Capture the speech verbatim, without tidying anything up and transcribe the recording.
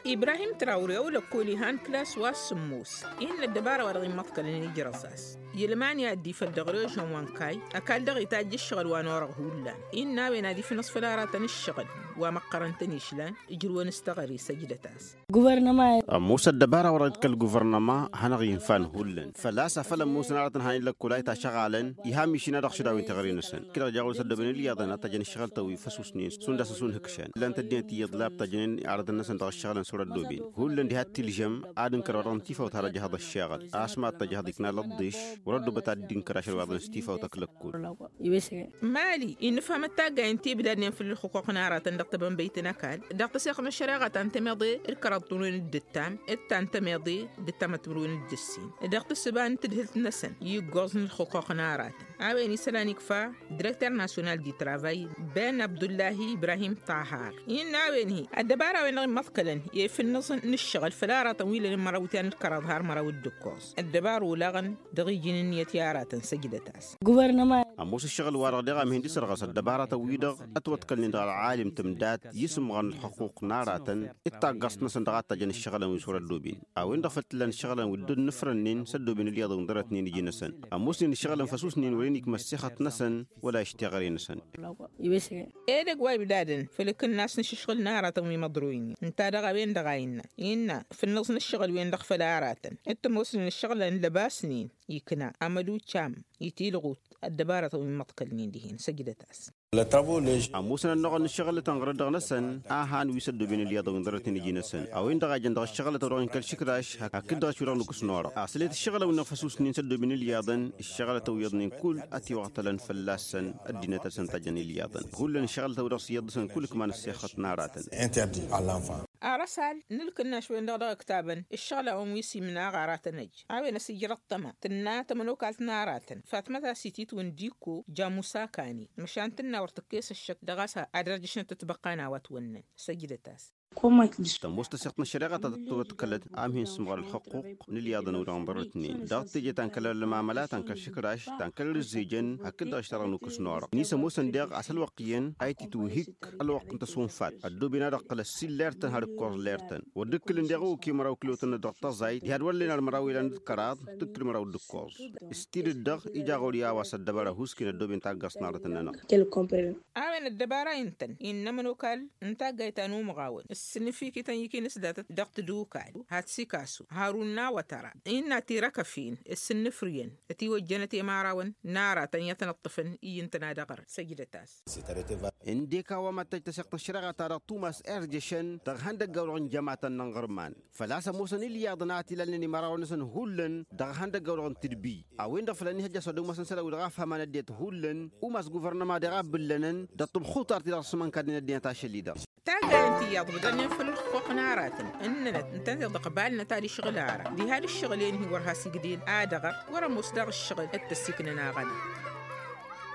إبراهيم تراوري أولا كولي هان كلاس والسموس إن الدبارة ورغي مطكل نيجي رصاص يلمان يأدي في الدغريوش وانكاي أكال دغي تاج الشغل وانورغ هولان إن ناوي نادي في نصف الاراتن الشغل ومقرن تنيشلان يجروا نستغري سجدتاس غوفرنما موسى الدبارة ورد كالغوفرنما هنغي فان هولن فلاسا فلم موسى نارتن هاي لك كولايتا شغالن يهامي شينا دخش داوين تغرين سن كده جاول سدبن اللي يضنا تجن الشغل توي فسوسنين سوندا سون هكشان لان تدين تي يضلاب تجن عرض الناس دغ الشغل سورة دوبين هولن دي هات الجم عادن كررن تيفا وترجع هذا الشغل اسمع تجه ديكنا للضيش وردوا بتادين كراش الوضن ستيفا وتكلكول مالي إن فهمت تاجا انتي بدنا في الحقوق نارتن دقتبن بيتنا كان دقت سيخنا الشراغة تنتمضي الكرطون الدتام التنتمضي دتام تمرون الدسين دقت السبان تدهلت نسن يجوزن الحقوق نارتن عويني سلانيك فا ديريكتور ناسيونال دي ترافاي بن عبد الله إبراهيم طاهر إن عويني الدبارة وين مثقلا يفي النص نشغل فلارة طويلة لمروتين الكرظهار مرو الدكوس الدبار ولغن دغي جنينية يارات سجدتاس غوفرنما أموس الشغل ورا دغا مهندي سرغس الدبارة تويدغ أتوتكل ندغ العالم تمدات يسم غن الحقوق ناراتن اتاقص نسن دغات تجن الشغل ويسور الدوبين أو إن دفت لن الشغل ودون نفرنين سدو بين الياض وندرتنين يجي نسن أموس إن الشغل فسوسنين ولينك مسيخة نسن ولا اشتغري نسن إيه دق واي بدادن فلك الناس نشغل ناراتن ويمضروين انت دغا بين دغاينا إن في النص نشغل وين دغ فلاراتن انت موسن الشغل ان لباسنين يكنا عملو تشام يتيلغو الدبارة من مطكلين دهين سجدتاس أموسنا النغن الشغل تنغرد نسن آهان ويسدو بين الياض وندرتين يجي نسن أو إن دغا جندغ الشغل تروين كالشكراش هكذا دغا شوران لكسنورا أصليت الشغل ونفسوس نين سدو بين الياضن الشغل تويضنين كل أتي وقتلن فلاسن الدينة سنتجن الياضن كل الشغل تورس يضسن كل كمان السيخة ناراتن أرسل نلقنا شوين دغدغ كتابا الشغلة وميسي من أغارات نج عوين سجرة طما تنا تمنوكالت ناراتن فاتمتا سيتيت ونديكو جاموسا كاني مشان تنا ورتكيس الشك دغاسا أدرجشن تتبقانا واتونن سجدتاس تموست سيقنا الشريعة تتكلت عامهن سمغر الحقوق نلياضن وران برتنين داغت تيجي تنكلل المعاملات تنكل شكراش تنكلل الزيجن هكذا اشترى نوكس نورا نيسا موسن داغ أسل وقيين ايتي توهيك الوقت انتصون فات الدو بنا دقل السيل ليرتن هارك كور ليرتن ودكل انداغو كي مراو كلوتن دقتا زايد يهاد ولينا المراو إلان دكارات تكل مراو دكوز استير الدغ إجاغو ريا واسد دبارا هوسكين الدو بنتا قصنارتن عوين الدبارة انتن إنما نوكال انتا قيتانو مغاون السنفي كي تنيكي نسدات دقت دوكال هاتسي كاسو هارونا وترى إنا تيرك فين السنفرين اتي وجنتي ماراون نارا تنيتنا الطفن إينتنا دقر سجدتاس انديكا وما تجتسقنا الشريعة ترى توماس إرجشن تغهندق قولغن جماعة ننغرمان فلاسا موسن الياضناتي لنني ماراون نسن هولن تغهندق قولغن تدبي أوين دفلني هجا صدو مسن سلا ودغافها ما نديت هولن وماس غوفرنما دغاب بلنن دطب خوطار تلغسمان كادين الدين تاشليدا تاقا انتي ياض بدلنا نفل الحقوق ناراتن اننا انتنزل قبالنا تالي شغل عارة دي هاد الشغلين هي ورها سيقدين آدغر ورا مصدر الشغل التسيكنا ناغن